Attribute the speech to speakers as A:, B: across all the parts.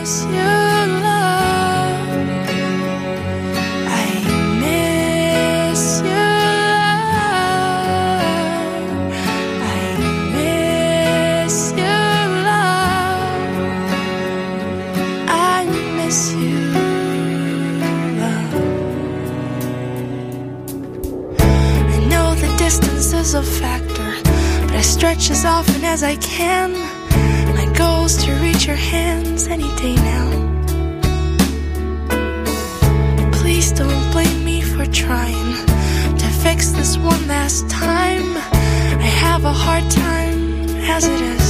A: miss your love. I miss your love. I miss your love. I miss you, love. I know the distance is a factor, but I stretch as often as I can. My goal is to reach your hands any day now. Please don't blame me for trying to fix this one last time. I have a hard time as it is,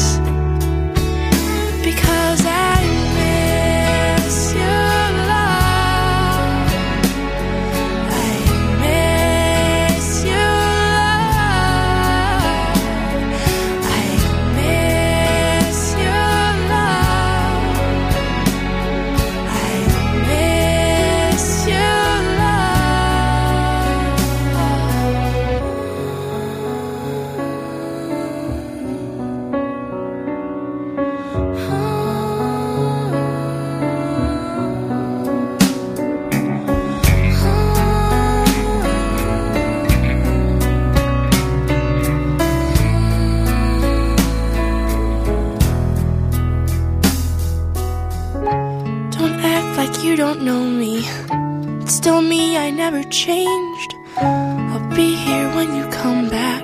A: because I miss your love. I miss your love. I miss your love. I miss your Don't act like you don't know me. It's still me, I never changed. I'll be here when you come back.